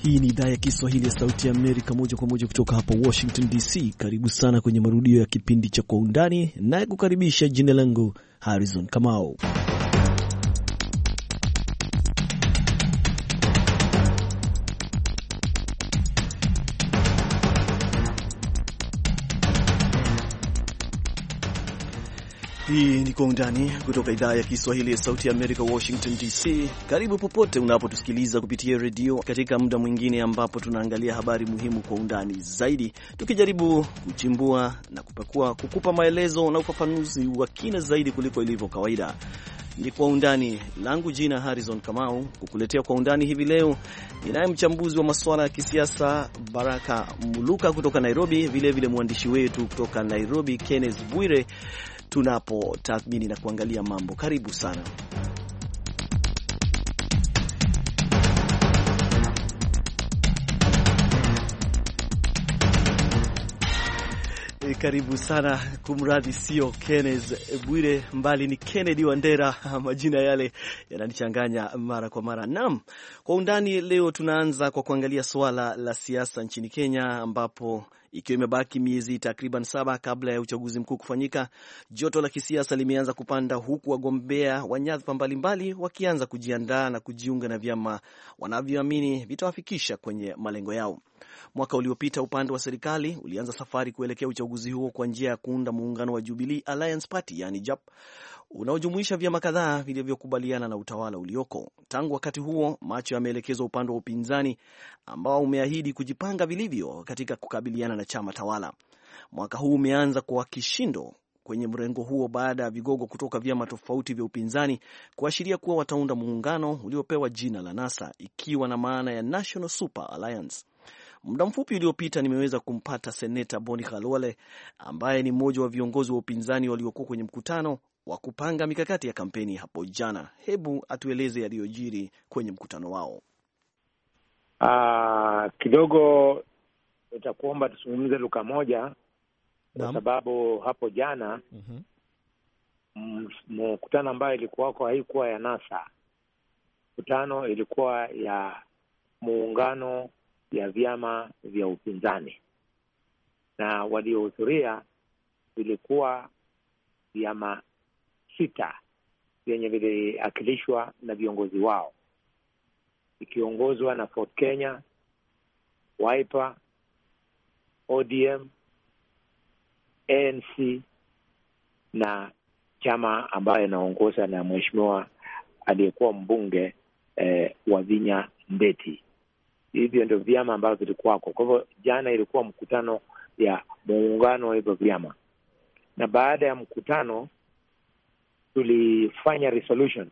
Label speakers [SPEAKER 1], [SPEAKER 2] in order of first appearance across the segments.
[SPEAKER 1] Hii ni idhaa ya Kiswahili ya Sauti ya Amerika, moja kwa moja kutoka hapa Washington DC. Karibu sana kwenye marudio ya kipindi cha Kwa Undani, naye kukaribisha, jina langu Harrison Kamau. Hii ni Kwa Undani kutoka idhaa ya Kiswahili ya Sauti ya Amerika, Washington DC. Karibu popote unapotusikiliza kupitia redio katika muda mwingine ambapo tunaangalia habari muhimu kwa undani zaidi, tukijaribu kuchimbua na kukupa maelezo na ufafanuzi wa kina zaidi kuliko ilivyo kawaida. Ni Kwa Undani, langu jina Harrison Kamau. Kukuletea Kwa Undani hivi leo ninaye mchambuzi wa masuala ya kisiasa Baraka Muluka kutoka Nairobi, vile mwandishi wetu kutoka Nairobi Kenneth Bwire, tunapotathmini na kuangalia mambo. Karibu sana. Karibu sana. Kumradhi, sio Kenneth Bwire, mbali ni Kennedy Wandera. Majina yale yananichanganya mara kwa mara. Naam, Kwa Undani leo tunaanza kwa kuangalia swala la siasa nchini Kenya, ambapo ikiwa imebaki miezi takriban 7 kabla ya uchaguzi mkuu kufanyika, joto la kisiasa limeanza kupanda, huku wagombea wa nyadhifa mbalimbali wakianza kujiandaa na kujiunga na vyama wanavyoamini vitawafikisha kwenye malengo yao. Mwaka uliopita upande wa serikali ulianza safari kuelekea uchaguzi huo kwa njia ya kuunda muungano wa Jubilee Alliance Party, yani JAP, unaojumuisha vyama kadhaa vilivyokubaliana na utawala ulioko. Tangu wakati huo, macho yameelekezwa upande wa upinzani ambao umeahidi kujipanga vilivyo katika kukabiliana na chama tawala. Mwaka huu umeanza kwa kishindo kwenye mrengo huo baada ya vigogo kutoka vyama tofauti vya upinzani kuashiria kuwa wataunda muungano uliopewa jina la NASA, ikiwa na maana ya National Super Alliance. Muda mfupi uliopita nimeweza kumpata Seneta Boni Khalwale, ambaye ni mmoja wa viongozi wa upinzani waliokuwa kwenye mkutano wa kupanga mikakati ya kampeni hapo jana. Hebu atueleze yaliyojiri kwenye mkutano wao.
[SPEAKER 2] Kidogo nitakuomba tuzungumze lugha moja, kwa sababu hapo jana mkutano ambayo ilikuwa haikuwa ya NASA. Mkutano ilikuwa ya muungano ya vyama vya upinzani, na waliohudhuria vilikuwa vyama 6 vyenye viliakilishwa na viongozi wao, ikiongozwa na Ford Kenya, Wiper, ODM, ANC na chama ambayo inaongoza na mheshimiwa aliyekuwa mbunge wa Vinya Ndeti. Hivyo ndio vyama ambavyo vilikuwa. Kwa hivyo jana ilikuwa mkutano ya muungano wa hivyo vyama, na baada ya mkutano tulifanya resolutions,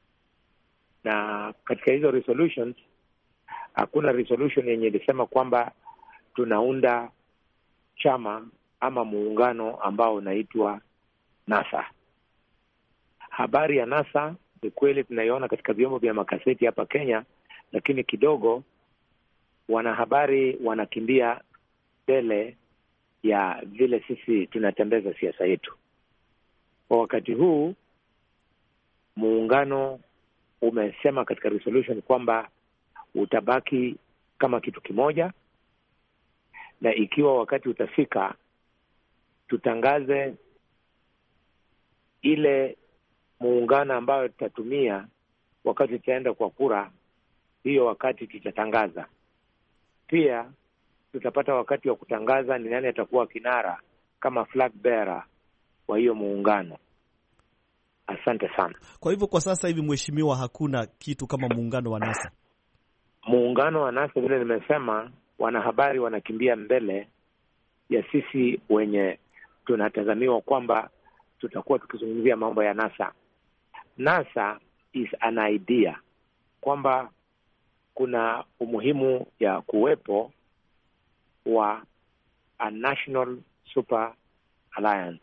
[SPEAKER 2] na katika hizo resolutions hakuna resolution yenye ilisema kwamba tunaunda chama ama muungano ambao unaitwa NASA. Habari ya NASA ni kweli tunaiona katika vyombo vya makaseti hapa Kenya, lakini kidogo wanahabari wanakimbia mbele ya vile sisi tunatembeza siasa yetu. Kwa wakati huu muungano umesema katika resolution kwamba utabaki kama kitu kimoja, na ikiwa wakati utafika tutangaze ile muungano ambayo tutatumia wakati tutaenda kwa kura, hiyo wakati tutatangaza. Pia tutapata wakati wa kutangaza ni nani atakuwa kinara kama flag bearer wa hiyo muungano. Asante sana.
[SPEAKER 1] Kwa hivyo kwa sasa hivi, mheshimiwa, hakuna kitu kama muungano wa NASA.
[SPEAKER 2] Muungano wa NASA, vile nimesema, wanahabari wanakimbia mbele ya sisi wenye tunatazamiwa kwamba tutakuwa tukizungumzia mambo ya NASA. NASA is an idea kwamba kuna umuhimu ya kuwepo wa a National Super Alliance.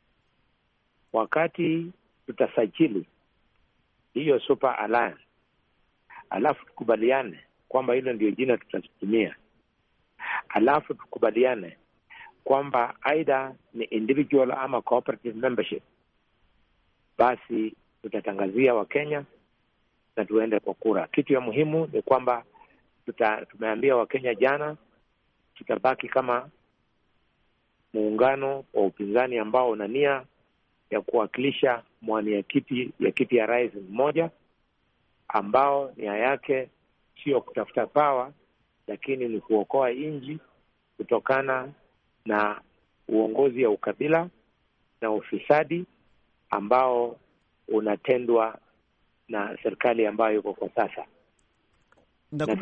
[SPEAKER 2] Wakati tutasajili hiyo Super Alliance, alafu tukubaliane kwamba hilo ndio jina tutatumia, alafu tukubaliane kwamba either ni individual ama cooperative membership, basi tutatangazia Wakenya na tuende kwa kura. Kitu ya muhimu ni kwamba tumeambia Wakenya jana tutabaki kama muungano wa upinzani ambao una nia ya kuwakilisha mwania kiti ya rais mmoja, ambao nia yake sio kutafuta power, lakini ni kuokoa nchi kutokana na uongozi ya ukabila na ufisadi ambao unatendwa na serikali ambayo iko kwa sasa. Na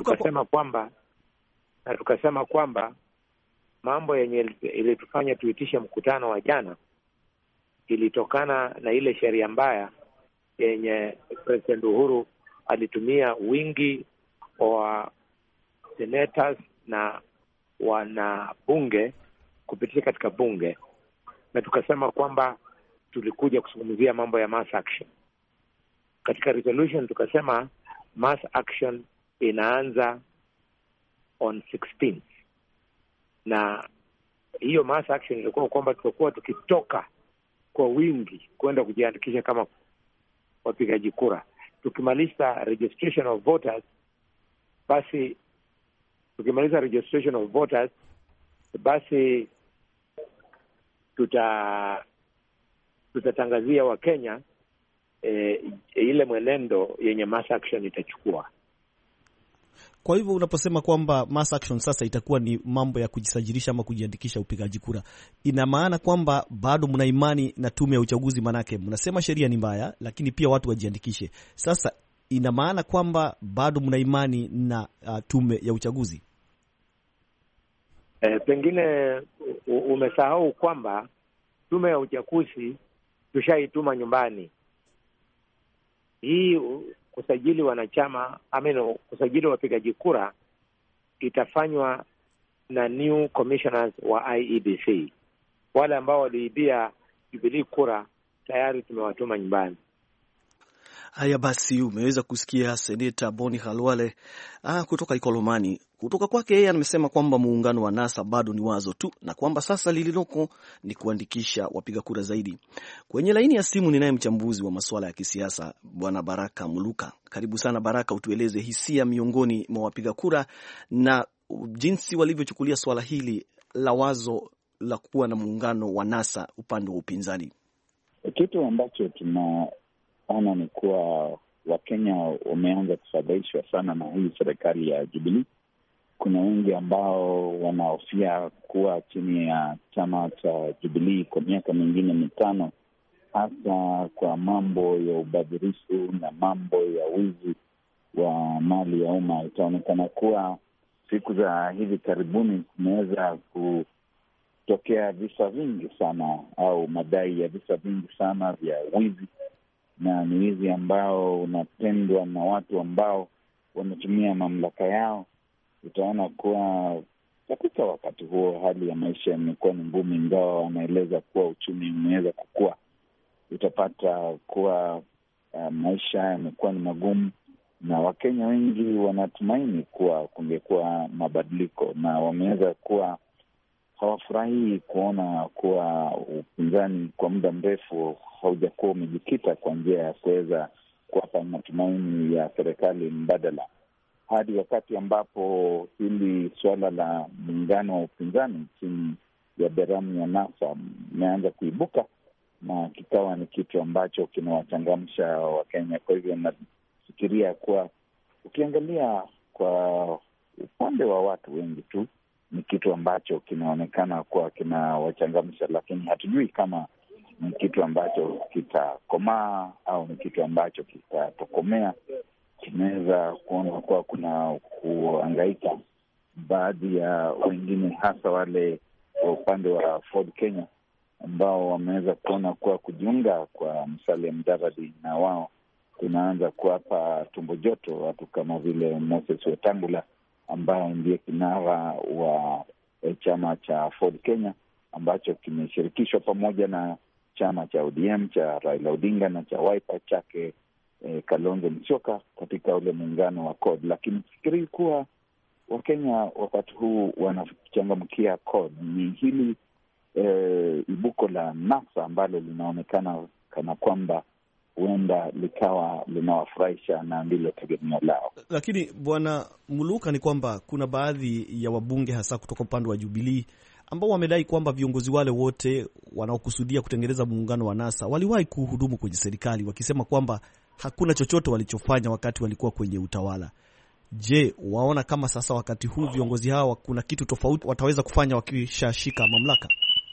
[SPEAKER 2] tukasema kwamba mambo yenye ilitufanya tuitishe mkutano wa jana ilitokana na ile sheria mbaya yenye President Uhuru alitumia wingi wa senators na wanabunge kupitia katika bunge, na tukasema kwamba tulikuja kuzungumzia mambo ya mass action. Katika resolution tukasema mass action inaanza on 16th, na hiyo mass action ilikuwa kwamba tutakuwa tukitoka kwa wingi kwenda kujiandikisha kama wapigaji kura. Tukimaliza registration of voters, basi tutatangazia Wakenya ile mwenendo yenye mass action itachukua.
[SPEAKER 1] Kwa hivyo unaposema kwamba mass action sasa itakuwa ni mambo ya kujisajilisha ama kujiandikisha upigaji kura, ina maana kwamba bado mna imani na tume ya uchaguzi? Manake mnasema sheria ni mbaya, lakini pia watu wajiandikishe. Sasa ina maana kwamba bado mna imani na tume ya uchaguzi?
[SPEAKER 2] Pengine umesahau kwamba tume ya uchaguzi tushaituma nyumbani. Hii kusajili wanachama kusajili wapigaji kura itafanywa na new commissioners wa IEBC. Wale ambao waliibia Jubilee kura tayari tumewatuma nyumbani.
[SPEAKER 1] Haya basi, umeweza kusikia Seneta Boni Khalwale kutoka Ikolomani. Kutoka kwake yeye amesema kwamba muungano wa NASA bado ni wazo tu na kwamba sasa lililoko ni kuandikisha wapiga kura zaidi. Kwenye laini ya simu ninaye mchambuzi wa masuala ya kisiasa Bwana Baraka Muluka. Karibu sana Baraka, utueleze hisia miongoni mwa wapiga kura na jinsi walivyochukulia swala hili la wazo la kuwa na muungano wa NASA upande wa upinzani.
[SPEAKER 3] Kitu ambacho tunaona ni kuwa Wakenya wameanza kufadhaishwa sana na hii serikali ya Jubilee. Kuna wengi ambao wanahofia kuwa chini ya chama cha Jubilee kwa miaka mingine 5, hasa kwa mambo ya ubadhirifu na mambo ya wizi wa mali ya umma. Itaonekana kuwa siku za hivi karibuni kumeweza kutokea visa vingi sana au madai ya visa vingi sana vya wizi, na ni wizi ambao unatendwa na watu ambao wametumia mamlaka yao. Utaona kuwa katika wakati huo hali ya maisha imekuwa ni ngumu, ingawa wanaeleza kuwa uchumi umeweza kukua. Utapata kuwa maisha yamekuwa ni magumu, na Wakenya wengi wanatumaini kuwa kungekuwa mabadiliko, na wameweza kuwa hawafurahii kuona kuwa upinzani kwa muda mrefu haujakuwa umejikita kwa njia ya kuweza kuwapa matumaini ya serikali mbadala, hadi wakati ambapo hili suala la muungano wa upinzani chini ya beramu ya NASA imeanza kuibuka na kikawa ni kitu ambacho kinawachangamsha Wakenya. Kwa hivyo nafikiria kuwa ukiangalia kwa upande wa watu wengi tu ni kitu ambacho kinaonekana kuwa kinawachangamsha, lakini hatujui kama ni kitu ambacho kitakomaa au ni kitu ambacho kitatokomea. Tunaweza kuona kuwa kuna kuhangaika baadhi ya wengine, hasa wale wa upande wa Ford Kenya, ambao wameweza kuona kuwa kujiunga kwa Musalia Mudavadi na wao kunaanza kuwapa tumbo joto watu kama vile Moses Wetangula ambaye ndiye kinara wa chama cha Ford Kenya ambacho kimeshirikishwa pamoja na chama cha ODM cha Raila Odinga na cha Wiper chake Kalonzo Musyoka katika ule muungano wa CORD. Lakini fikiri kuwa Wakenya wakati huu wanachangamkia CORD ni hili ibuko la NASA ambalo linaonekana kana kwamba huenda likawa linawafurahisha na ndilo tegemeo lao.
[SPEAKER 1] Lakini Bwana Muluka, ni kwamba kuna baadhi ya wabunge hasa kutoka upande wa Jubilee ambao wamedai kwamba viongozi wale wote wanaokusudia kutengeneza muungano wa NASA waliwahi kuhudumu kwenye serikali, wakisema kwamba hakuna chochote walichofanya wakati walikuwa kwenye utawala. Je, waona kama sasa wakati huu viongozi hawa kuna kitu tofauti wataweza kufanya wakishashika mamlaka?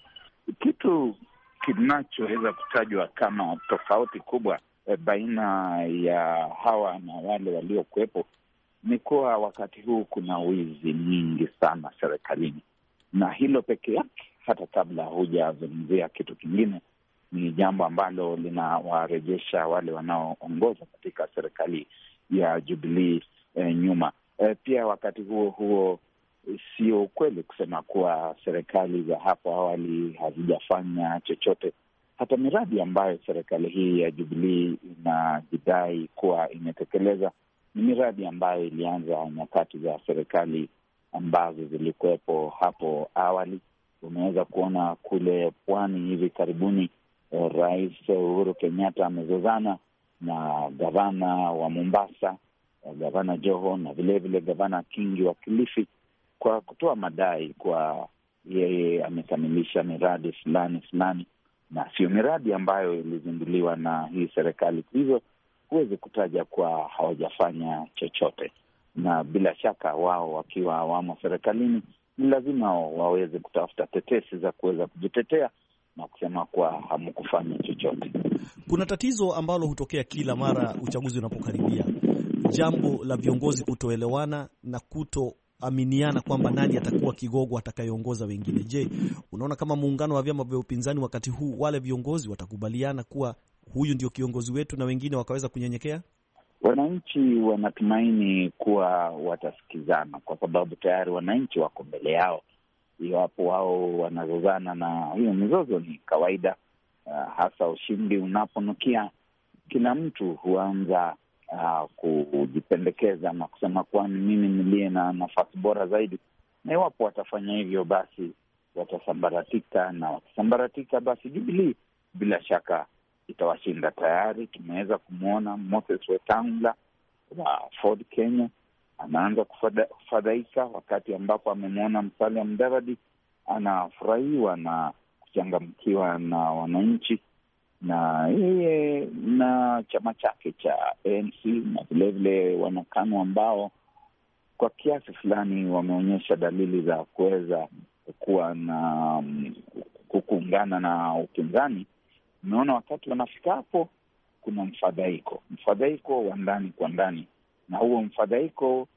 [SPEAKER 3] Kitu kinachoweza kutajwa kama tofauti kubwa baina ya hawa na wale waliokuwepo ni kuwa wakati huu kuna wizi nyingi sana serikalini, na hilo peke yake, hata kabla hujazungumzia kitu kingine, ni jambo ambalo linawarejesha wale wanaoongoza katika serikali ya Jubilee nyuma. Pia wakati huo sio ukweli kusema kuwa serikali za hapo awali hazijafanya chochote. Hata miradi ambayo serikali hii ya Jubilee inajidai kuwa imetekeleza ni miradi ambayo ilianza nyakati za serikali ambazo zilikuwepo hapo awali. Umeweza kuona kule pwani hivi karibuni, Rais Uhuru Kenyatta amezozana na gavana wa Mombasa, gavana Joho, na vilevile gavana Kingi wa Kilifi kwa kutoa madai kwa yeye amekamilisha miradi fulani, na sio miradi ambayo ilizinduliwa na hii serikali. Hivyo huwezi kutaja kwa hawajafanya chochote, na bila shaka wao wakiwa wamo serikalini ni lazima waweze kutafuta tetesi za kuweza kujitetea na kusema kuwa hamkufanya chochote.
[SPEAKER 1] Kuna tatizo ambalo hutokea kila mara uchaguzi unapokaribia, jambo la viongozi kutoelewana na kutoaminiana kwamba nani atakuwa kigogo atakayeongoza wengine. Je, unaona kama muungano wa vyama vya upinzani wakati huu wale viongozi watakubaliana kuwa huyu ndio kiongozi wetu na wengine wakaweza kunyenyekea?
[SPEAKER 3] Wananchi wanatumaini kuwa watasikizana, kwa sababu tayari wananchi wako mbele yao. Iwapo wao wanazozana, na hiyo mizozo ni kawaida, hasa ushindi unaponukia, kila mtu huanza kujipendekeza na kusema kuwa mimi niliye na nafasi bora zaidi, na iwapo watafanya hivyo basi watasambaratika, na wakisambaratika basi Jubilee bila shaka itawashinda. Tayari tumeweza kumwona Moses Wetangula wa Ford Kenya anaanza kufadhaika wakati ambapo amemwona Musalia Mudavadi anafurahiwa na kuchangamkiwa na wananchi, na yeye na chama chake cha ANC na vilevile wanakanu ambao kwa kiasi fulani wameonyesha dalili za kuweza kuwa na kuungana na upinzani. Umeona wakati wanafika hapo kuna mfadhaiko wa ndani kwa ndani, na huo mfadhaiko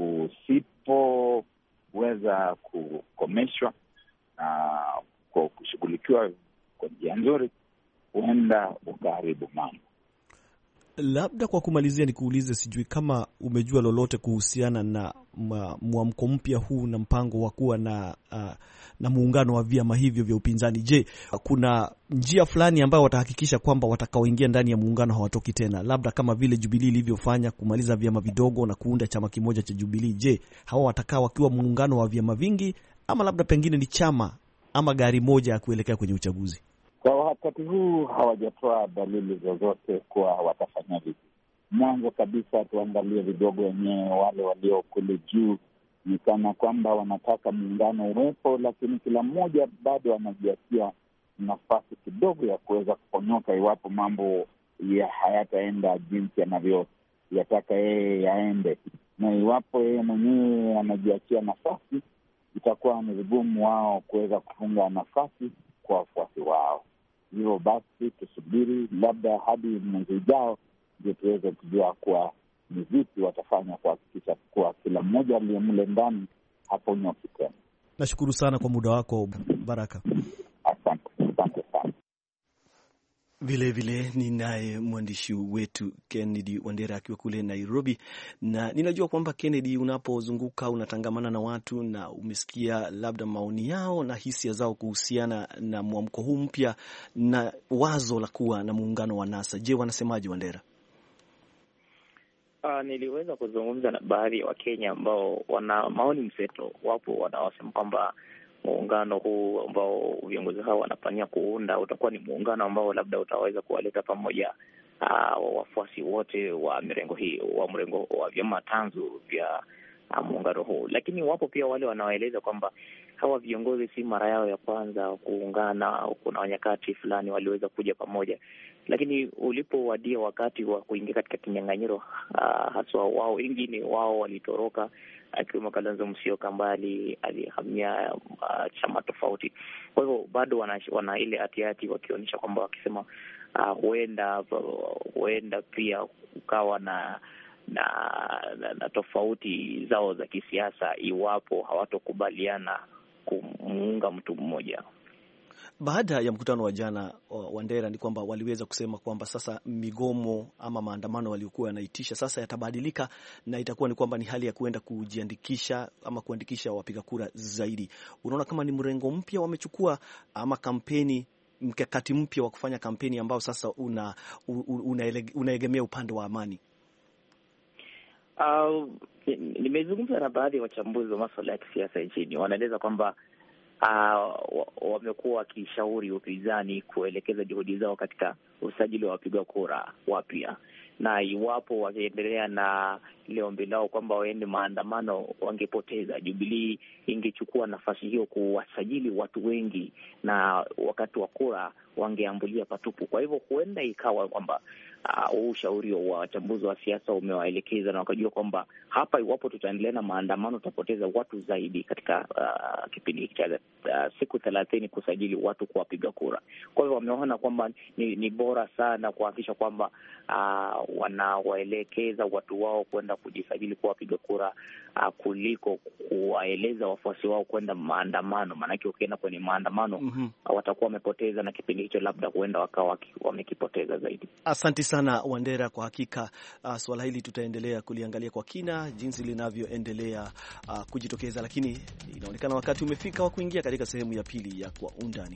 [SPEAKER 3] usipoweza kukomeshwa na kwa kushughulikiwa kwa njia nzuri, huenda ukaharibu mambo.
[SPEAKER 1] Labda kwa kumalizia nikuulize, sijui kama umejua lolote kuhusiana na mwamko mpya huu na mpango wa kuwa na muungano wa vyama hivyo vya upinzani. Je, kuna njia fulani ambayo watahakikisha kwamba watakaoingia ndani ya muungano hawatoki tena, labda kama vile Jubilee ilivyofanya kumaliza vyama vidogo na kuunda chama kimoja cha Jubilee? Je, hawa watakaa wakiwa muungano wa vyama vingi, ama labda pengine ni chama ama gari moja ya kuelekea kwenye uchaguzi?
[SPEAKER 3] Kwa wakati huu hawajatoa dalili zozote kuwa watafanya vipi. Mwanzo kabisa tuangalie vidogo wenyewe, wale walio kule juu, ni kana kwamba wanataka muungano uwepo, lakini kila mmoja bado anajiachia nafasi kidogo ya kuweza kuponyoka iwapo mambo hayataenda jinsi anavyoyataka yeye yaende. Na iwapo yeye mwenyewe anajiachia nafasi, itakuwa ni vigumu wao kuweza kufunga nafasi kwa wafuasi wao. Hivyo basi tusubiri labda hadi mwezi ujao ndio tuweze kujua kuwa ni vipi watafanya kuhakikisha kuwa kila mmoja aliye mle ndani haponyoki tena.
[SPEAKER 1] Nashukuru sana kwa muda wako Baraka.
[SPEAKER 3] Asante sana.
[SPEAKER 1] Vilevile ninaye mwandishi wetu Kennedy Wandera akiwa kule Nairobi, na ninajua kwamba Kennedy, unapozunguka unatangamana na watu na umesikia labda maoni yao na hisia zao kuhusiana na mwamko huu mpya na wazo la kuwa na muungano wa NASA. Je, wanasemaje Wandera?
[SPEAKER 4] Niliweza kuzungumza na baadhi ya Wakenya ambao wana maoni mseto. Wapo wanaosema kwamba muungano huu ambao viongozi hao wanafanyia kuunda utakuwa ni muungano ambao labda utaweza kuwaleta pamoja wafuasi wote wa mrengo hii wa mrengo wa vyama tanzu vya muungano huu. Lakini wapo pia wale wanaoeleza kwamba hawa viongozi si mara yao ya kwanza kuungana. Kuna nyakati fulani waliweza kuja pamoja, lakini ulipowadia wakati wa kuingia katika kinyang'anyiro, haswa wao wengine wao walitoroka, akiwemo Kalonzo Musyoka ambaye alihamia chama tofauti. Kwa hivyo bado wana ile hatihati, wakionyesha kwamba wakisema huenda pia ukawa na tofauti zao za kisiasa iwapo hawatokubaliana kumuunga mtu mmoja.
[SPEAKER 1] Baada ya mkutano wa jana wa Ndera ni kwamba waliweza kusema kwamba sasa migomo ama maandamano waliokuwa yanaitisha sasa yatabadilika, na itakuwa ni kwamba ni hali ya kuenda kujiandikisha ama kuandikisha wapiga kura zaidi. Unaona kama ni mrengo mpya wamechukua ama kampeni, mkakati mpya wa kufanya kampeni ambao sasa unaegemea upande wa amani?
[SPEAKER 4] Nimezungumza na baadhi ya wachambuzi wa masuala ya kisiasa nchini, wanaeleza kwamba wamekuwa wakishauri upinzani kuelekeza juhudi zao katika usajili wa wapiga kura wapya, na iwapo wakiendelea na ile ombi lao kwamba waende maandamano wangepoteza. Jubilee ingechukua nafasi hiyo kuwasajili watu wengi, na wakati wa kura wangeambulia patupu. Kwa hivyo huenda ikawa kwamba huu ushauri wa wachambuzi wa siasa umewaelekeza na wakajua kwamba hapa, iwapo tutaendelea na maandamano, tutapoteza watu zaidi katika kipindi cha siku 30 kusajili watu kuwapiga kura. Kwa hivyo wameona kwamba ni bora sana kuhakikisha kwamba wanawaelekeza watu wao kwenda kujisajili kuwapiga kura kuliko kuwaeleza wafuasi wao kwenda maandamano. Maanake ukienda kwenye maandamano watakuwa wamepoteza, na kipindi hicho labda huenda wakawa wamekipoteza zaidi.
[SPEAKER 1] Asante sana Wandera, kwa hakika swala hili tutaendelea kuliangalia kwa kina jinsi linavyoendelea kujitokeza, lakini inaonekana wakati umefika wa kuingia katika sehemu ya pili ya Kwa Undani.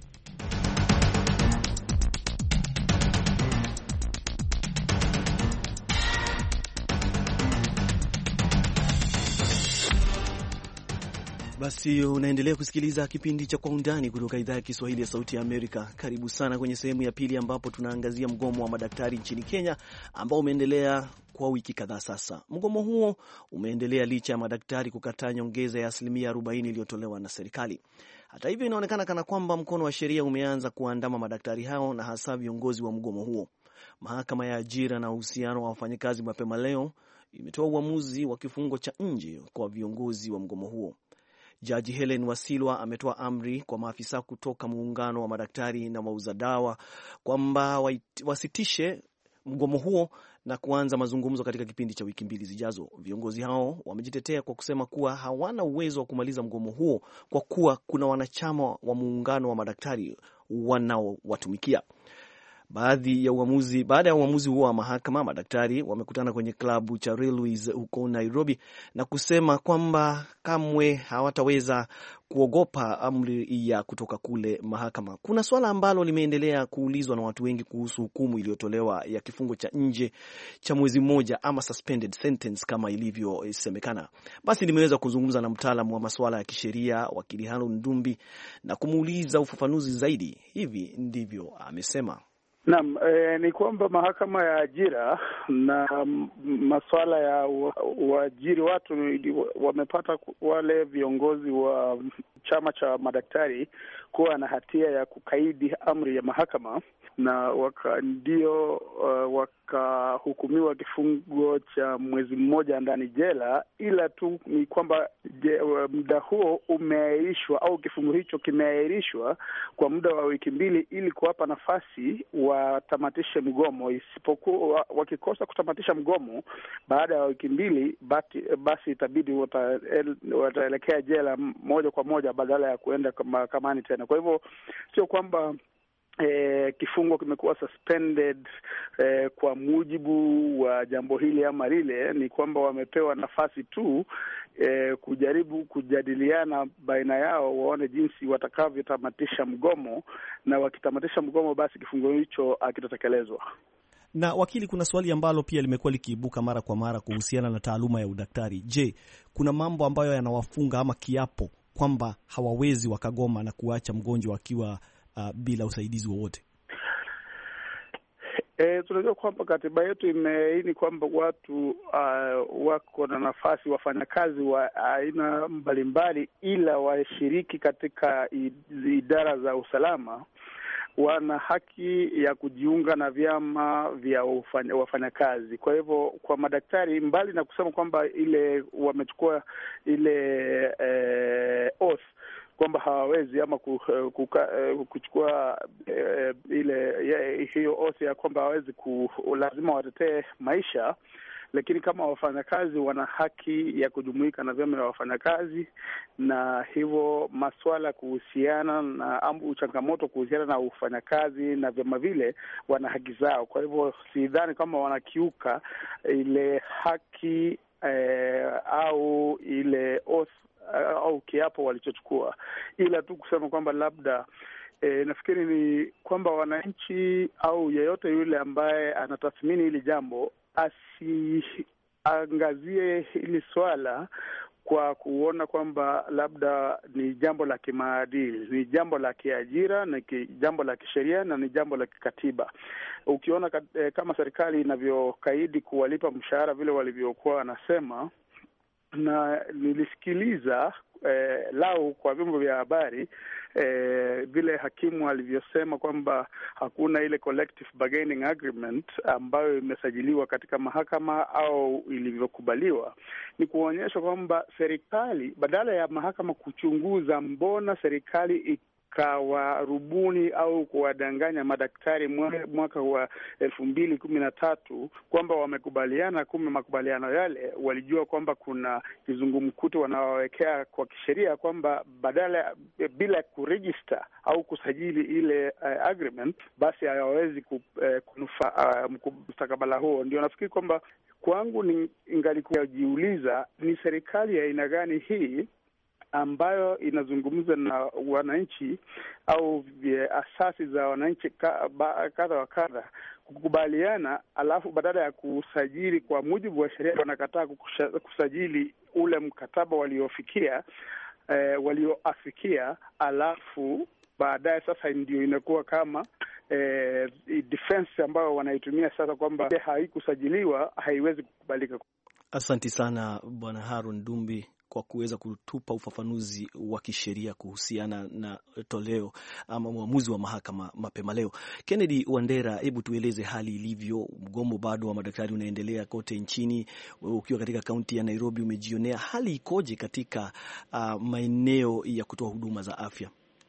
[SPEAKER 1] Basi unaendelea kusikiliza kipindi cha Kwa Undani kutoka idhaa ya Kiswahili ya Sauti ya Amerika. Karibu sana kwenye sehemu ya pili ambapo tunaangazia mgomo wa madaktari nchini Kenya ambao umeendelea kwa wiki kadhaa sasa. Mgomo huo umeendelea licha ya madaktari kukataa nyongeza ya 40% iliyotolewa na serikali. Hata hivyo, inaonekana kana kwamba mkono wa sheria umeanza kuandama madaktari hao na hasa viongozi wa mgomo huo. Mahakama ya Ajira na Uhusiano wa Wafanyakazi mapema leo imetoa uamuzi wa kifungo cha nje kwa viongozi wa mgomo huo. Jaji Helen Wasilwa ametoa amri kwa maafisa kutoka muungano wa madaktari na wauza dawa kwamba wasitishe mgomo huo na kuanza mazungumzo katika kipindi cha wiki 2 zijazo. Viongozi hao wamejitetea kwa kusema kuwa hawana uwezo wa kumaliza mgomo huo kwa kuwa kuna wanachama wa muungano wa madaktari wanaowatumikia. Baada ya uamuzi huo wa mahakama, madaktari wamekutana kwenye klabu cha Railways huko Nairobi na kusema kwamba kamwe hawataweza kuogopa amri ya kutoka kule mahakama. Kuna swala ambalo limeendelea kuulizwa na watu wengi kuhusu hukumu iliyotolewa ya kifungo cha nje cha mwezi mmoja ama suspended sentence kama ilivyosemekana. Basi nimeweza kuzungumza na mtaalamu wa masuala ya kisheria, wakili Harold Ndumbi, na kumuuliza ufafanuzi zaidi. Hivi ndivyo amesema.
[SPEAKER 5] Naam, ni kwamba mahakama ya ajira na masuala ya uajiri watu wamepata wale viongozi wa chama cha madaktari kuwa na hatia ya kukaidi amri ya mahakama, na wakahukumiwa kifungo cha mwezi mmoja ndani jela, ila tu ni kwamba muda huo umeahirishwa au kifungo hicho kimeahirishwa kwa muda wa wiki 2 ili kuwapa nafasi watamatishe mgomo. Isipokuwa wakikosa kutamatisha mgomo baada ya wiki 2, basi itabidi wataelekea jela moja kwa moja badala ya kuenda mahakamani tena. Kwa hivyo sio kwamba kifungo kimekuwa suspended kwa mujibu wa jambo hili ama lile, ni kwamba wamepewa nafasi tu kujaribu kujadiliana baina yao, waone jinsi watakavyotamatisha mgomo, na wakitamatisha mgomo basi kifungo hicho hakitatekelezwa.
[SPEAKER 1] Na wakili, kuna swali ambalo pia limekuwa likiibuka mara kwa mara kuhusiana na taaluma ya udaktari. Je, kuna mambo ambayo yanawafunga ama kiapo kwamba hawawezi wakagoma na kuacha mgonjwa akiwa bila usaidizi wowote?
[SPEAKER 5] Tunajua kwamba katiba yetu imeaini kwamba watu wako na nafasi, wafanyakazi wa aina mbalimbali, ila washiriki katika idara za usalama wana haki ya kujiunga na vyama vya wafanyakazi. Kwa hivyo kwa madaktari, mbali na kusema kwamba ile wamechukua ile oath kwamba hawawezi ama kuchukua ile hiyo oath ya kwamba hawawezi lazima watetee maisha, lakini kama wafanyakazi wana haki ya kujumuika na vyama vya wafanyakazi, na hivyo masuala kuhusiana na changamoto kuhusiana na ufanyakazi na vyama vile wana haki zao. Kwa hivyo sidhani kama wanakiuka ile haki au ile oath au kiapo walichochukua, ila tu kusema kwamba labda nafikiri ni kwamba wananchi au yeyote yule ambaye anatathmini hili jambo asiangazie hili swala kwa kuona kwamba labda ni jambo la kimaadili, ni jambo la kiajira, ni jambo la kisheria na ni jambo la kikatiba. Ukiona kama serikali inavyokaidi kuwalipa mshahara vile walivyokuwa wanasema, na nilisikiliza lau kwa vyombo vya habari vile hakimu alivyosema kwamba hakuna ile collective bargaining agreement ambayo imesajiliwa katika mahakama au ilivyokubaliwa, ni kuonyesha kwamba serikali badala ya mahakama kuchunguza mbona serikali kawarubuni au kuwadanganya madaktari mwaka wa 2013 kwamba wamekubaliana, kumbe makubaliano yale walijua kwamba kuna kizungumkuti wanaowekea kwa kisheria kwamba badala bila kuregister au kusajili ile agreement basi hawawezi kunufaa mustakabala huo. Ndio nafikiri kwamba kwangu ingalikuwa jiuliza ni serikali ya aina gani hii ambayo inazungumza na wananchi au asasi za wananchi kadha wa kadha kukubaliana, alafu badala ya kusajili kwa mujibu wa sheria wanakataa kusajili ule mkataba walioafikia, alafu baadaye sasa ndio inakuwa kama defense ambayo wanaitumia sasa kwamba haikusajiliwa haiwezi kukubalika.
[SPEAKER 1] Asante sana Bwana Haron Dumbi kwa kuweza kutupa ufafanuzi wa kisheria kuhusiana na toleo ama uamuzi wa mahakama mapema leo. Kennedy Wandera, hebu tueleze hali ilivyo. Mgomo bado wa madaktari unaendelea kote nchini. Wewe ukiwa katika kaunti ya Nairobi umejionea hali ikoje katika maeneo ya kutoa huduma za afya?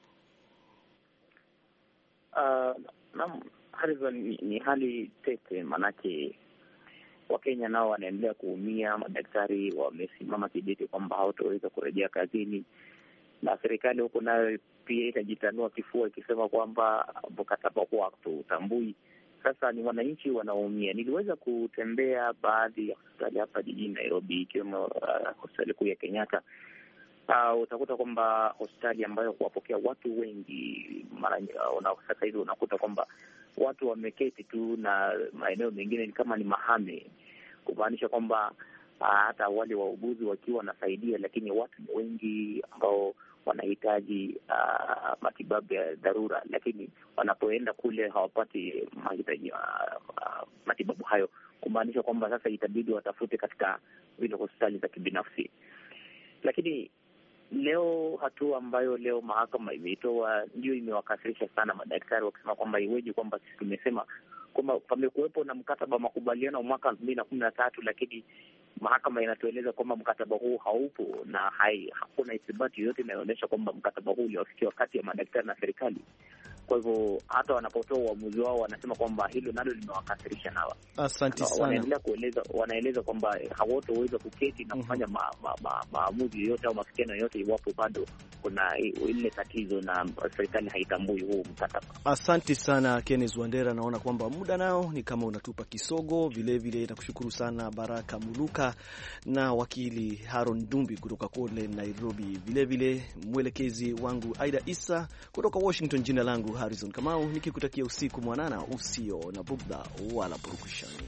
[SPEAKER 4] Naam, ni hali tete, manake Wakenya nao wanaendelea kuumia. Madaktari wamesimama kidete kwamba hawataweza kurejea kazini, na serikali huko nayo pia itajitanua kifua ikisema kwamba mkataba huo hatutambui. Sasa ni wananchi wanaumia. Niliweza kutembea baadhi ya hospitali hapa jijini Nairobi, ikiwemo hospitali kuu ya Kenyatta. Utakuta kwamba hospitali ambayo kuwapokea watu wengi, sasa hivi unakuta kwamba watu wameketi tu, na maeneo mengine ni kama ni mahame, kumaanisha kwamba hata wale wauguzi wakiwa wanasaidia, lakini watu ni wengi ambao wanahitaji matibabu ya dharura, lakini wanapoenda kule hawapati mahitaji matibabu hayo, kumaanisha kwamba sasa itabidi watafute katika vile hospitali za kibinafsi. Lakini leo hatua ambayo leo mahakama imeitoa ndio imewakasirisha sana madaktari, wakisema kwamba iweje kwamba sisi tumesema kwamba pamekuwepo na mkataba wa makubaliano wa mwaka 2013, lakini mahakama inatueleza kwamba mkataba huu haupo na hakuna ithibati yoyote inayoonyesha kwamba mkataba huu uliwafikia kati ya madaktari na serikali. Kwa hivyo hata wanapotoa uamuzi wao wanasema kwamba hilo nalo limewakasirisha nao.
[SPEAKER 1] Asante sana.
[SPEAKER 4] Wanaeleza kwamba hawataweza kuketi na kufanya maamuzi yoyote au mafikiano yoyote iwapo bado kuna ile tatizo na serikali haitambui huu mkataba. Asante
[SPEAKER 1] sana Kenneth Wandera, naona kwamba muda nao ni kama unatupa kisogo. Vile nakushukuru sana Baraka Muluka na wakili Haron Dumbi kutoka kule Nairobi. Vile mwelekezi wangu Aida Isa kutoka Washington. Jina langu Harrison Kamau, nikikutakia usiku mwanana usio na bugdha wala purukushani.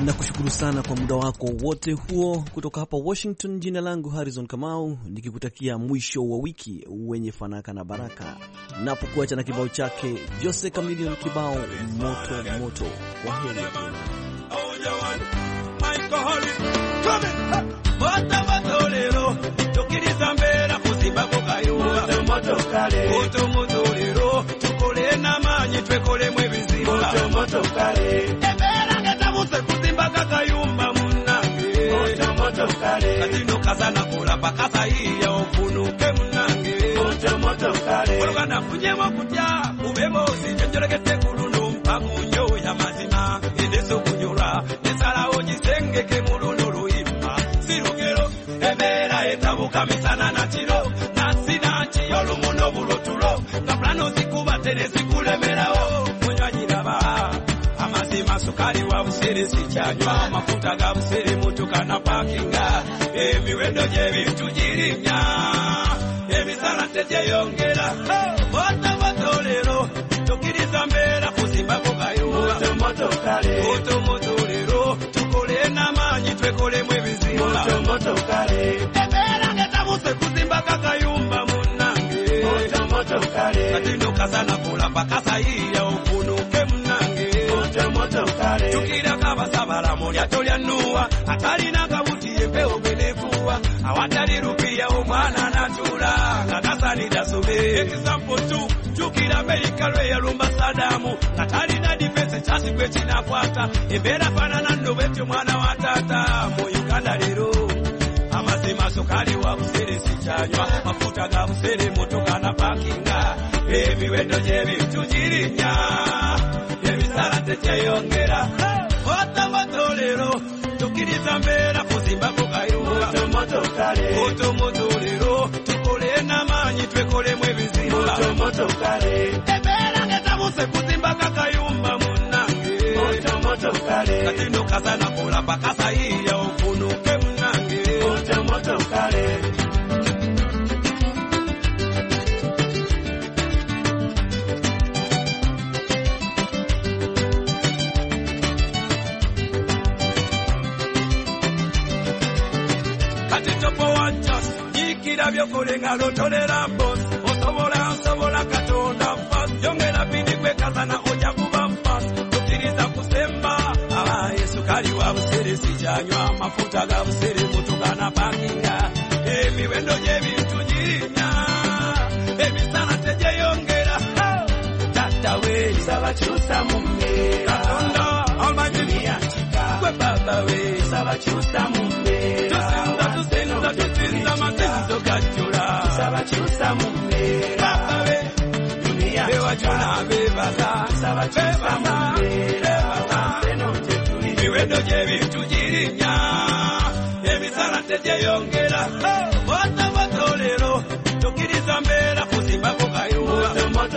[SPEAKER 1] Nakushukuru sana kwa muda wako wote huo. Kutoka hapa Washington, jina langu Harrison Kamau, nikikutakia mwisho wa wiki wenye fanaka na baraka. Napokuacha na kibao chake Jose Chameleone, kibao moto moto. Kwa heri.
[SPEAKER 6] Kakayumba munange moto kale katino kazana kula bakasa iya ofunuke munange moto kale oluganda funyemo kutya ubemo sinjenjolegete kuluno mpamunyo ya mazima endeso kunyura nesala ojisengeke muluno luimba sirugero emera etabuka misana na tiro nasina chiyolo muno bulotulo kaplano zikuba terezi kulemerao munyanyiraba amazima sukari wa busere sichanywa mafuta ga busere mutuka na parkinga emiwendo je bintu jirinya emisala teje yongera moto lero tukiriza mbera kuzimba kugayuwa moto lero tukole na manyi twekole mwe bizimba moto kale ebera ngetabuse kuzimba kakayumba munange moto kale katino kazana kula bakasa iya ofunuke munange moto kale tukira kabasabala mulya tolya nuwa atalina kabuti epeo benefuwa awatali rupia omwana natula ngakasanida sobe example 2 tukira Amerika lwe yalumba Sadamu atalina defense chasi kwe chinakwata ebera fanana nobetyo mwana wa tata mu Uganda lero amazima sukali wa busere sichanywa mafuta ga busere motoka na parkinga emiwendo je bintu jirinya emisala tekyeyongera moto lero tukiriza mbera kuzimba kugayuwa moto lero tukole na manyi twekole mwe bizimba moto kale ebera ngetabuse kuzimba kakayumba munange moto kale katino kazana kula bakasa iya ofunuke munange moto kale byokolenga lotolera boss osobola katonda fast yongera bidi kwe kazana oja kuba fast tukiriza kusemba Yesu kali wa busere sijanywa mafuta ga busere mutugana parkinga emiwendo je bintu jirinya emisana teje yongera tata we sabachusa mumme katonda almajini achika kwe baba we sabachusa mumme tusinda matenzo gachura sabachusa mumme baba we dunia bewa jona bebaza sabachusa mumme miwendo je bintu jirinya emisana teje yongera moto lero tukiriza mbera kuzimba kugayuwa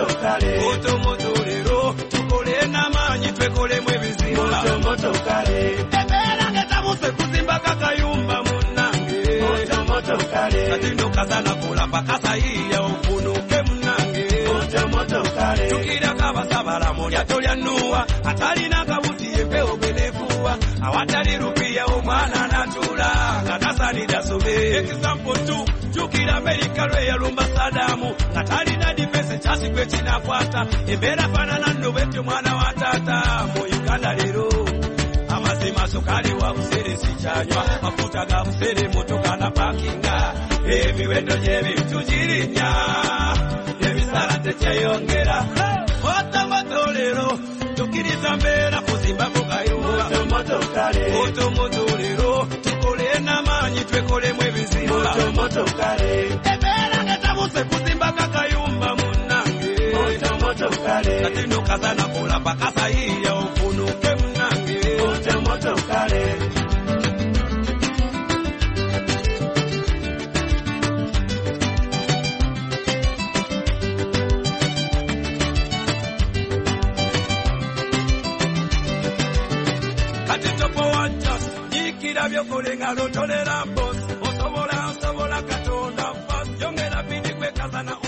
[SPEAKER 6] moto lero tukole na manyi twekole mwe bizimba moto kale ebera ngetabuse kuzimba kakayumba munange moto kale katino kazana kula bakasa iya ofunuke munange moto kale tukira kabasabala mulya tolya nuwa atalina kabuti epeo benefuwa awatali rupia omwana natula ngakasanida sobe example 2 tukira Amerika lwe yalumba Sadamu atalina defense chasi kwe chinakwata ebera fanana nobetyo mwana wa tata mu Uganda lero amazima sukali wa busere sichanywa mafuta ga busere motoka na parkinga emiwendo je bintu jirinya emisala tekyeyongera moto lero tukiriza mbera kuzimba kugayuwa moto lero tukole na manyi twekole mwe bizimba moto kale ebera ngetabuse kuzimba kakayumba munange moto kale katino kazana kula bakasa iya ofunuke munange moto kale byokolenga lotolera boss osobola katonda fast yongera bidi kwe kazana